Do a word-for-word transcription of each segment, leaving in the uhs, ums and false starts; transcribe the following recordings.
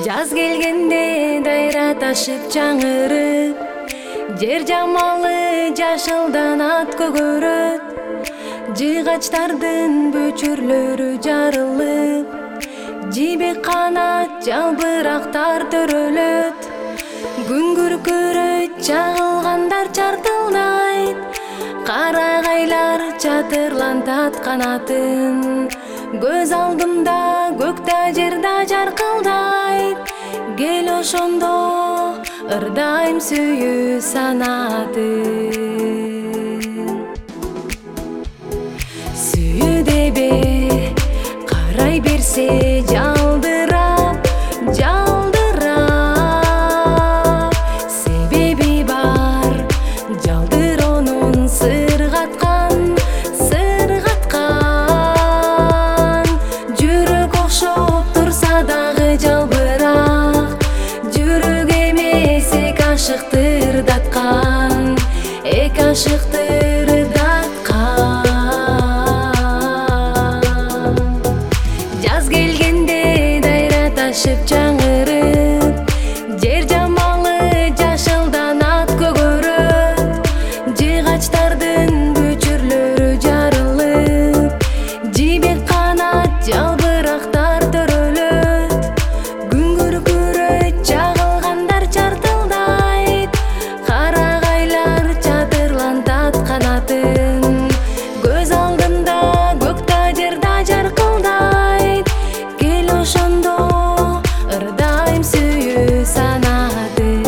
Жаз келгенде дайра ташып чаңырып, жер жамалы жашылдан ат көгөрөт. Жыгачтардын бөчүрлөрү жарылып, жибек канат жалбырактар төрөлөт. Күн күркүрөйт, чагылгандар чартылдайт, карагайлар чатырлантат канатын. Көз алдымда көктө жерда жаркылдайт, кел ошондо ырдайм сүйүү санатын. Сүйүү дебе карай берсе жалдырап, жалдырап, себеби бар жалдыроонун сыргаткан, сыргаткан. Жүрөк окшоп турса дагы жалбырак, жүрөк эмес эки ашыкты ырдаткан, эки ашыкты ырдаткан. Жаз келгенде дайра ташып чаңырып, жер жамалы жашылдан ат көгөрөт. Жыгачтардын бөчүрлөрү жарылып, жибек канат жалбырактар төрөлөт. Күн күркүрөйт, чагылгандар чартылдайт, карагайлар чатырлантат канатын. Көз алдымда көктө жерда жаркылдайт, кел ошондо ырдайм сүйүү санатын.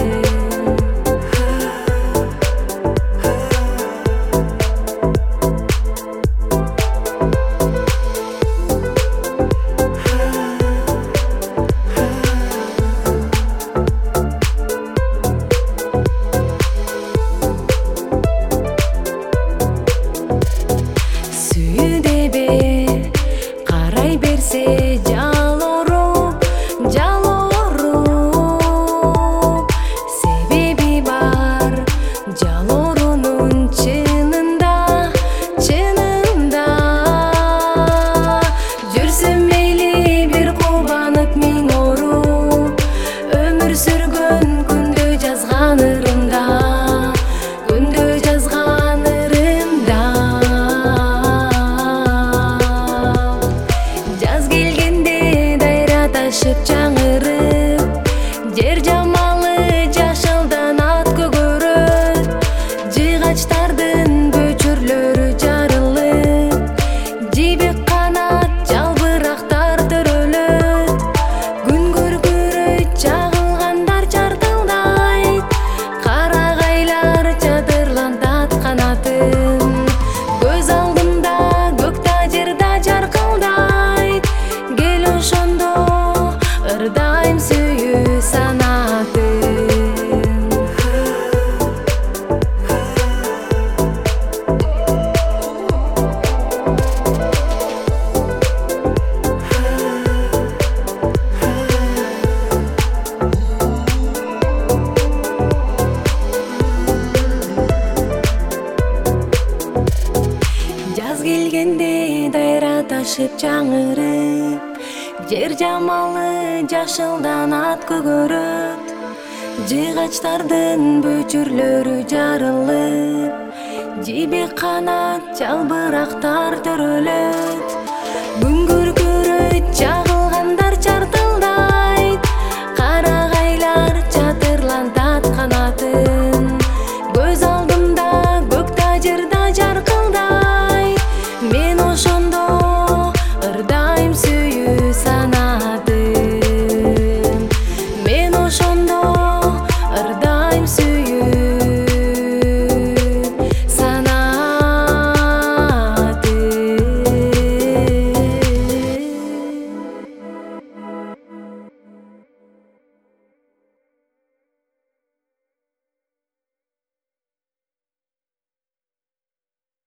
Сүйүү дебе карай берсе жал оруп, жал оруп, себеби бар жал оруунун чынында, чынында. Жүрсүм мейли бир кубанып миң ооруп, өмүр сүргөн күндө жазган ырымда, күндө жазган ырымда. Жаз келгенде дайра ташып чаңырып, жер жамалы жашылдан ат көгөрөт. Жыгачтардын бөчүрлөрү жарылып, жибек канат жалбырактар төрөлөт. Күн күркүрөйт, чагылгандар чартылдайт, карагайлар чатырлантат канатын. Көз алдымда көктө жерда жаркылдайт, кел ошондо ырдайм сүйүү санатын. Жаз келгенде дайра ташып чаңырып, жер жамалы жашылдан ат көгөрөт. Жыгачтардын бөчүрлөрү жарылып, жибек канат жалбырактар төрөлөт. Күн күркүрөйт, чагылгандар чартылдайт, карагайлар чатырлантат канатын. Көз алдымда көктө жерда жаркылдайт, мен ошондо ырдайм сүйүү санатын. Мен ошондо